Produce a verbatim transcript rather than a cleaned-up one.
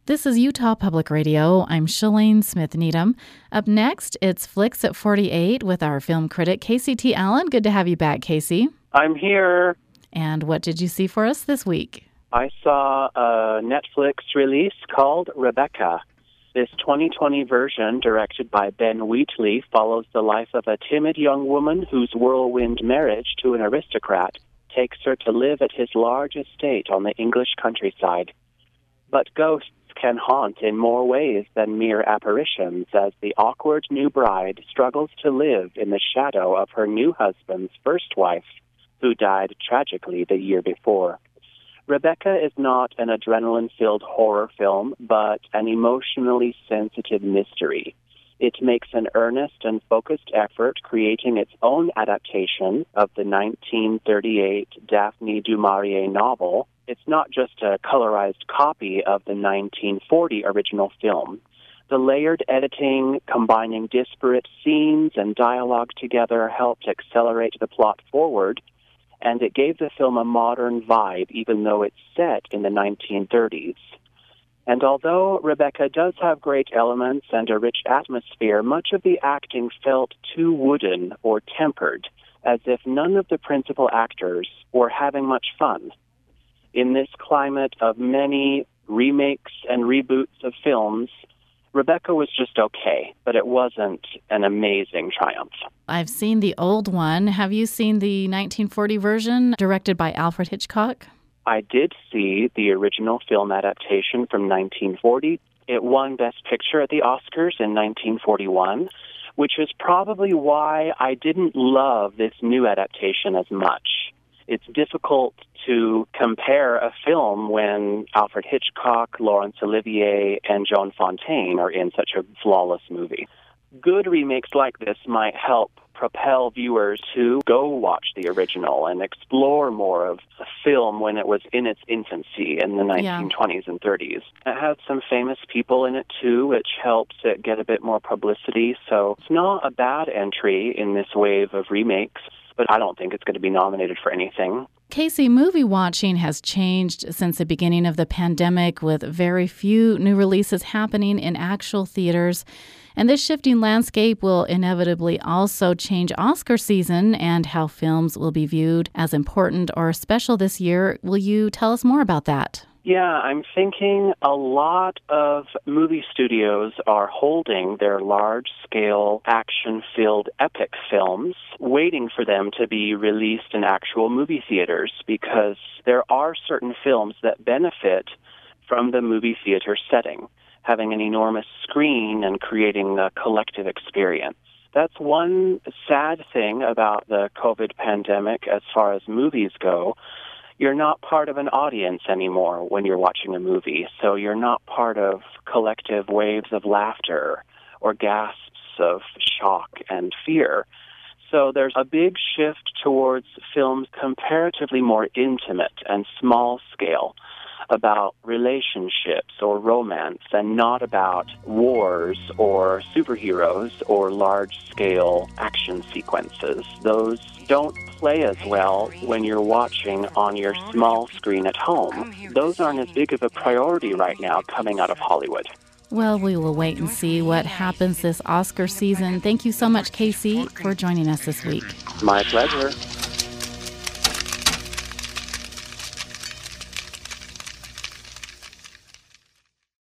This is Utah Public Radio. I'm Shalane Smith-Needham. Up next, it's Flicks at forty-eight with our film critic, Casey T. Allen. Good to have you back, Casey. I'm here. And what did you see for us this week? I saw a Netflix release called Rebecca. This twenty twenty version, directed by Ben Wheatley, follows the life of a timid young woman whose whirlwind marriage to an aristocrat takes her to live at his large estate on the English countryside. But ghosts can haunt in more ways than mere apparitions as the awkward new bride struggles to live in the shadow of her new husband's first wife, who died tragically the year before. Rebecca is not an adrenaline-filled horror film, but an emotionally sensitive mystery. It makes an earnest and focused effort creating its own adaptation of the nineteen thirty-eight Daphne du Maurier novel. It's not just a colorized copy of the nineteen forty original film. The layered editing, combining disparate scenes and dialogue together, helped accelerate the plot forward, and it gave the film a modern vibe, even though it's set in the nineteen thirties. And although Rebecca does have great elements and a rich atmosphere, much of the acting felt too wooden or tempered, as if none of the principal actors were having much fun. In this climate of many remakes and reboots of films, Rebecca was just okay, but it wasn't an amazing triumph. I've seen the old one. Have you seen the nineteen forty version directed by Alfred Hitchcock? I did see the original film adaptation from nineteen forty. It won Best Picture at the Oscars in nineteen forty-one, which is probably why I didn't love this new adaptation as much. It's difficult to compare a film when Alfred Hitchcock, Laurence Olivier, and Joan Fontaine are in such a flawless movie. Good remakes like this might help propel viewers to go watch the original and explore more of the film when it was in its infancy in the nineteen twenties and thirties. It has some famous people in it, too, which helps it get a bit more publicity. So it's not a bad entry in this wave of remakes, but I don't think it's going to be nominated for anything. Casey, movie watching has changed since the beginning of the pandemic, with very few new releases happening in actual theaters. And this shifting landscape will inevitably also change Oscar season and how films will be viewed as important or special this year. Will you tell us more about that? Yeah, I'm thinking a lot of movie studios are holding their large-scale, action-filled epic films, waiting for them to be released in actual movie theaters, because there are certain films that benefit from the movie theater setting, having an enormous screen and creating a collective experience. That's one sad thing about the COVID pandemic as far as movies go. You're not part of an audience anymore when you're watching a movie, so you're not part of collective waves of laughter or gasps of shock and fear. So there's a big shift towards films comparatively more intimate and small scale, about relationships or romance, and not about wars or superheroes or large-scale action sequences. Those don't play as well when you're watching on your small screen at home. Those aren't as big of a priority right now coming out of Hollywood. Well, we will wait and see what happens this Oscar season. Thank you so much, Casey, for joining us this week. My pleasure.